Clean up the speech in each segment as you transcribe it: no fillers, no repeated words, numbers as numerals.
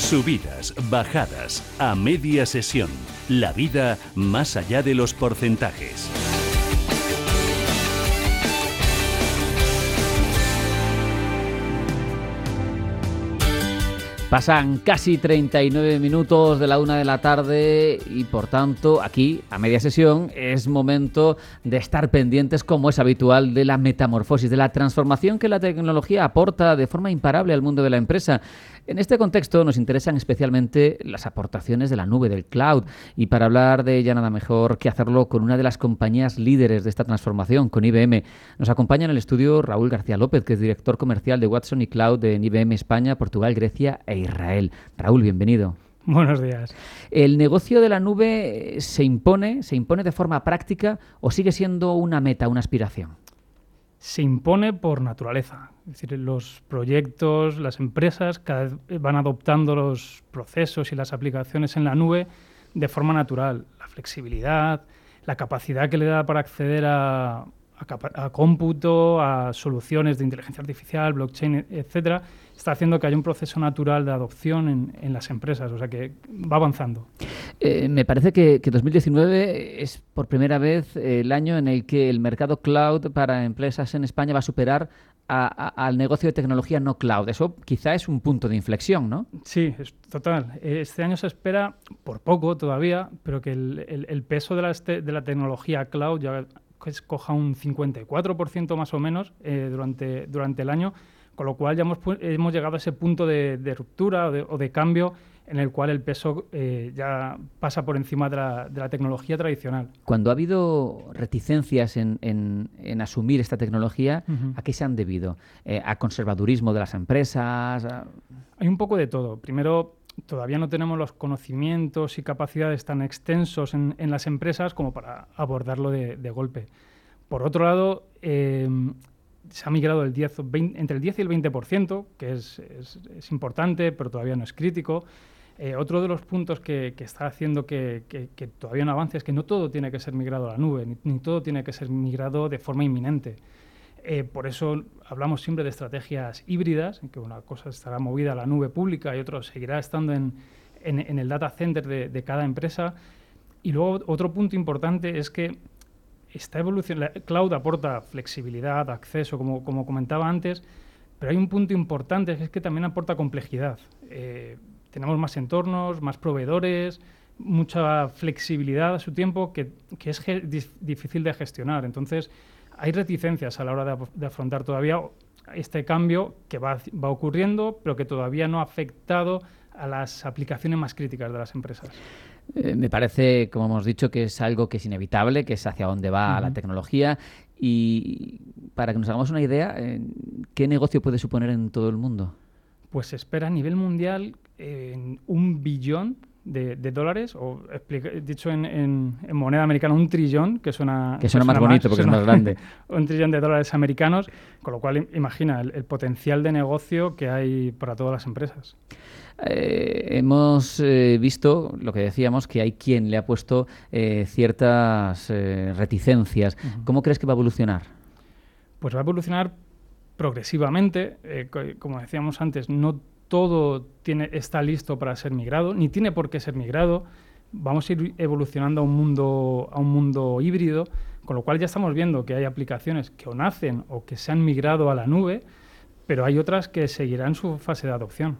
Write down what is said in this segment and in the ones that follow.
Subidas, bajadas, a media sesión. La vida más allá de los porcentajes. Pasan casi 39 minutos de la 1 de la tarde y, por tanto, aquí, a media sesión, es momento de estar pendientes, como es habitual, de la metamorfosis, de la transformación que la tecnología aporta de forma imparable al mundo de la empresa. En este contexto nos interesan especialmente las aportaciones de la nube, del cloud, y para hablar de ella nada mejor que hacerlo con una de las compañías líderes de esta transformación, con IBM. Nos acompaña en el estudio Raúl García López, que es director comercial de Watson y Cloud en IBM España, Portugal, Grecia e Israel. Raúl, bienvenido. Buenos días. ¿El negocio de la nube se impone de forma práctica o sigue siendo una meta, una aspiración? Se impone por naturaleza. Es decir, los proyectos, las empresas cada vez van adoptando los procesos y las aplicaciones en la nube de forma natural. La flexibilidad, la capacidad que le da para acceder a cómputo, a soluciones de inteligencia artificial, blockchain, etcétera, está haciendo que haya un proceso natural de adopción en las empresas, o sea que va avanzando. Me parece que 2019 es por primera vez el año en el que el mercado cloud para empresas en España va a superar al negocio de tecnología no cloud. Eso quizá es un punto de inflexión, ¿no? Sí, es total. Este año se espera, por poco todavía, pero que el peso de la tecnología cloud ya coja un 54% más o menos durante el año, con lo cual ya hemos llegado a ese punto de ruptura o de cambio en el cual el peso ya pasa por encima de la tecnología tradicional. Cuando ha habido reticencias en asumir esta tecnología, ¿a qué se han debido? ¿A conservadurismo de las empresas? Hay un poco de todo. Primero, todavía no tenemos los conocimientos y capacidades tan extensos en las empresas como para abordarlo de golpe. Por otro lado, se ha migrado entre el 10 y el 20%, que es importante, pero todavía no es crítico. Otro de los puntos que está haciendo que todavía no avance es que no todo tiene que ser migrado a la nube, ni todo tiene que ser migrado de forma inminente. Por eso hablamos siempre de estrategias híbridas, en que una cosa estará movida a la nube pública y otra seguirá estando en el data center de cada empresa. Y luego otro punto importante es que esta evolución, la cloud aporta flexibilidad, acceso, como comentaba antes, pero hay un punto importante que es que también aporta complejidad. Tenemos más entornos, más proveedores, mucha flexibilidad a su tiempo que es difícil de gestionar. Entonces, hay reticencias a la hora de afrontar todavía este cambio que va ocurriendo, pero que todavía no ha afectado a las aplicaciones más críticas de las empresas. Me parece, como hemos dicho, que es algo que es inevitable, que es hacia dónde va la tecnología. Y para que nos hagamos una idea, ¿qué negocio puede suponer en todo el mundo? Pues se espera a nivel mundial $1 billón de dólares, o dicho en moneda americana, 1 trillón, que suena más bonito porque es más grande. $1 trillón de dólares americanos, con lo cual imagina el potencial de negocio que hay para todas las empresas. Hemos visto, lo que decíamos, que hay quien le ha puesto ciertas reticencias. ¿Cómo crees que va a evolucionar? Pues va a evolucionar progresivamente. Como decíamos antes, no todo está listo para ser migrado, ni tiene por qué ser migrado. Vamos a ir evolucionando a un mundo híbrido, con lo cual ya estamos viendo que hay aplicaciones que o nacen o que se han migrado a la nube, pero hay otras que seguirán su fase de adopción.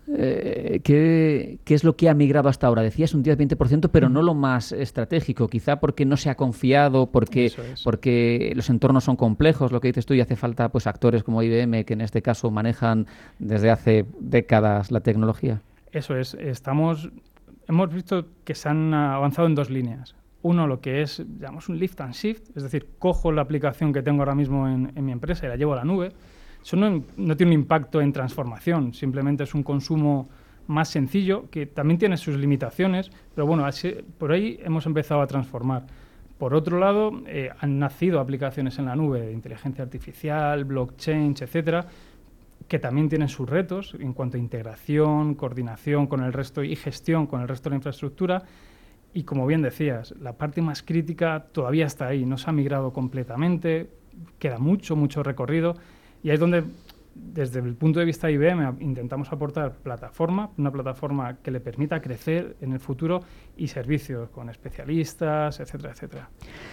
¿Qué es lo que ha migrado hasta ahora? Decías un 10-20%, pero no lo más estratégico, quizá porque no se ha confiado, porque los entornos son complejos, lo que dices tú, y hace falta pues actores como IBM, que en este caso manejan desde hace décadas la tecnología. Eso es. Hemos visto que se han avanzado en dos líneas. Uno, lo que es, llamamos un lift and shift, es decir, cojo la aplicación que tengo ahora mismo en mi empresa y la llevo a la nube. Eso no tiene un impacto en transformación, simplemente es un consumo más sencillo, que también tiene sus limitaciones, pero bueno, por ahí hemos empezado a transformar. Por otro lado, han nacido aplicaciones en la nube de inteligencia artificial, blockchain, etcétera, que también tienen sus retos en cuanto a integración, coordinación con el resto y gestión con el resto de la infraestructura. Y como bien decías, la parte más crítica todavía está ahí, no se ha migrado completamente, queda mucho recorrido. Y ahí es donde desde el punto de vista de IBM intentamos aportar una plataforma que le permita crecer en el futuro y servicios con especialistas, etcétera, etcétera.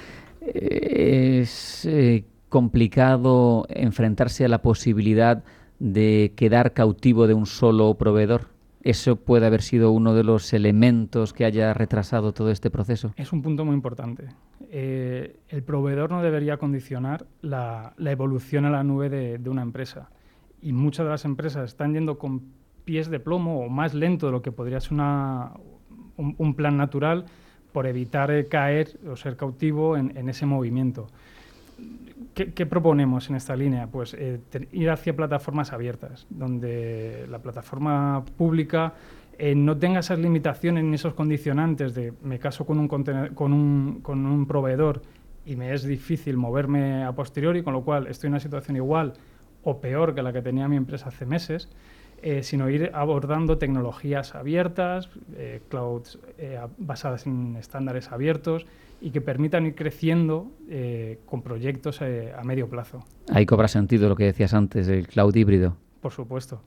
Es complicado enfrentarse a la posibilidad de quedar cautivo de un solo proveedor. ¿Eso puede haber sido uno de los elementos que haya retrasado todo este proceso? Es un punto muy importante. El proveedor no debería condicionar la evolución a la nube de una empresa. Y muchas de las empresas están yendo con pies de plomo o más lento de lo que podría ser un plan natural por evitar caer o ser cautivo en ese movimiento. ¿Qué proponemos en esta línea? Pues ir hacia plataformas abiertas, donde la plataforma pública no tenga esas limitaciones ni esos condicionantes de me caso con un proveedor y me es difícil moverme a posteriori, con lo cual estoy en una situación igual o peor que la que tenía mi empresa hace meses, sino ir abordando tecnologías abiertas, clouds basadas en estándares abiertos y que permitan ir creciendo con proyectos a medio plazo. Ahí cobra sentido lo que decías antes, el cloud híbrido. Por supuesto.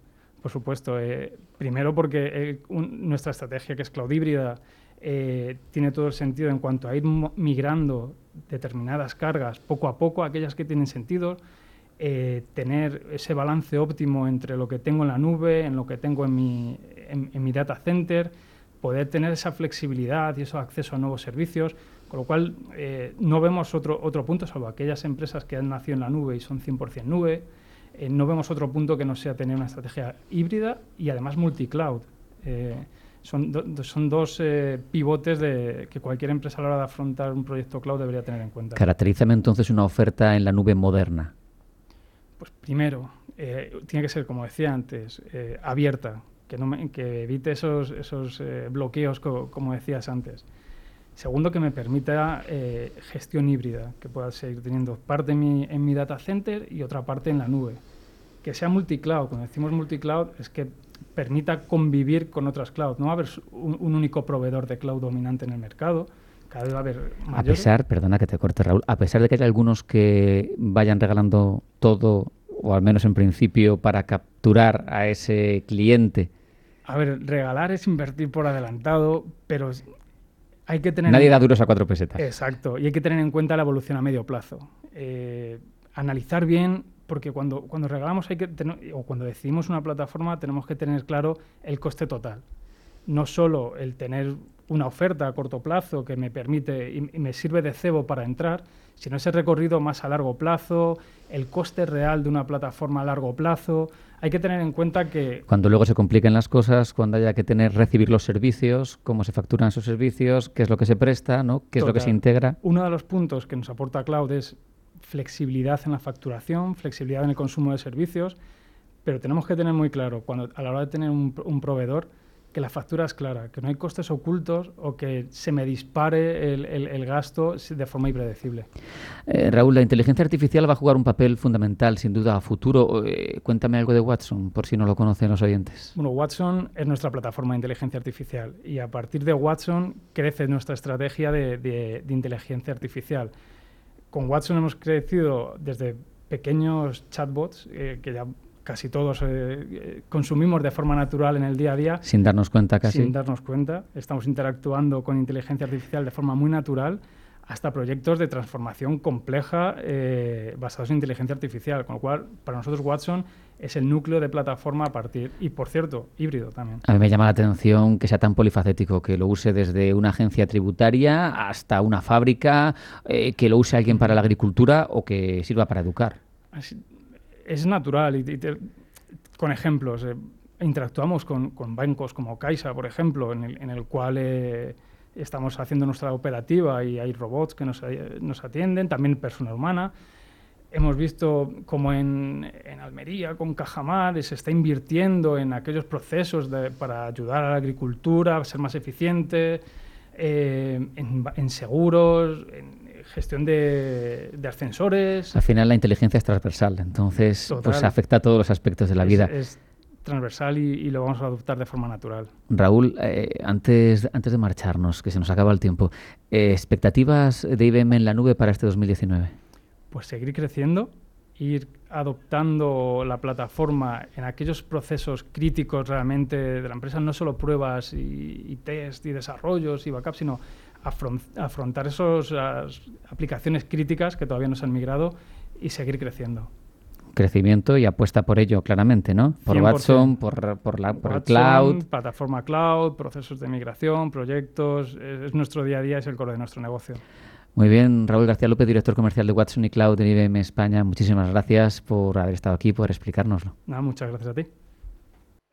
Primero porque nuestra estrategia, que es cloud híbrida, tiene todo el sentido en cuanto a ir migrando determinadas cargas poco a poco, aquellas que tienen sentido, tener ese balance óptimo entre lo que tengo en la nube, en lo que tengo en mi data center, poder tener esa flexibilidad y ese acceso a nuevos servicios, con lo cual no vemos otro punto, salvo aquellas empresas que han nacido en la nube y son 100% nube, no vemos otro punto que no sea tener una estrategia híbrida y además multicloud. Son dos pivotes que cualquier empresa a la hora de afrontar un proyecto cloud debería tener en cuenta. Caracterízame entonces una oferta en la nube moderna. Pues primero, tiene que ser, como decía antes, abierta, que evite esos bloqueos, como decías antes. Segundo, que me permita gestión híbrida, que pueda seguir teniendo parte en mi data center y otra parte en la nube. Que sea multicloud. Cuando decimos multicloud es que permita convivir con otras clouds. No va a haber un único proveedor de cloud dominante en el mercado. Cada vez va a haber mayores. Perdona que te corte, Raúl, a pesar de que hay algunos que vayan regalando todo, o al menos en principio, para capturar a ese cliente. A ver, regalar es invertir por adelantado, pero hay que tener... Nadie da duros a 4 pesetas. Exacto, y hay que tener en cuenta la evolución a medio plazo. Analizar bien, porque cuando regalamos o cuando decidimos una plataforma tenemos que tener claro el coste total. No solo el tener una oferta a corto plazo que me permite y me sirve de cebo para entrar, sino ese recorrido más a largo plazo, el coste real de una plataforma a largo plazo. Hay que tener en cuenta que... Cuando luego se compliquen las cosas, cuando haya que recibir los servicios, cómo se facturan esos servicios, qué es lo que se presta, ¿no? Qué es lo que se integra. Uno de los puntos que nos aporta Cloud es flexibilidad en la facturación, flexibilidad en el consumo de servicios, pero tenemos que tener muy claro, a la hora de tener un proveedor, que la factura es clara, que no hay costes ocultos o que se me dispare el gasto de forma impredecible. Raúl, la inteligencia artificial va a jugar un papel fundamental, sin duda, a futuro. Cuéntame algo de Watson, por si no lo conocen los oyentes. Bueno, Watson es nuestra plataforma de inteligencia artificial y a partir de Watson crece nuestra estrategia de inteligencia artificial. Con Watson hemos crecido desde pequeños chatbots que ya casi todos consumimos de forma natural en el día a día. Sin darnos cuenta casi. Sin darnos cuenta. Estamos interactuando con inteligencia artificial de forma muy natural, hasta proyectos de transformación compleja basados en inteligencia artificial. Con lo cual, para nosotros Watson es el núcleo de plataforma a partir, y por cierto, híbrido también. A mí me llama la atención que sea tan polifacético, que lo use desde una agencia tributaria hasta una fábrica, que lo use alguien para la agricultura o que sirva para educar. Es natural con ejemplos. Interactuamos con bancos como Caixa, por ejemplo, en el cual estamos haciendo nuestra operativa y hay robots que nos atienden, también persona humana. Hemos visto como en Almería, con Cajamar, se está invirtiendo en aquellos procesos para ayudar a la agricultura a ser más eficiente, en seguros, en gestión de ascensores. Al final la inteligencia es transversal, entonces pues afecta a todos los aspectos de la vida. Es transversal y lo vamos a adoptar de forma natural. Raúl, antes de marcharnos, que se nos acaba el tiempo, ¿expectativas de IBM en la nube para este 2019? Pues seguir creciendo ir adoptando la plataforma en aquellos procesos críticos realmente de la empresa, no solo pruebas y test y desarrollos y backups, sino afrontar esas aplicaciones críticas que todavía no se han migrado y seguir creciendo. Crecimiento y apuesta por ello, claramente, ¿no? Por 100%. Watson, por el cloud. Plataforma cloud, procesos de migración, proyectos. Es nuestro día a día, es el core de nuestro negocio. Muy bien, Raúl García López, director comercial de Watson y Cloud de IBM España. Muchísimas gracias por haber estado aquí, por explicárnoslo. Nada, muchas gracias a ti.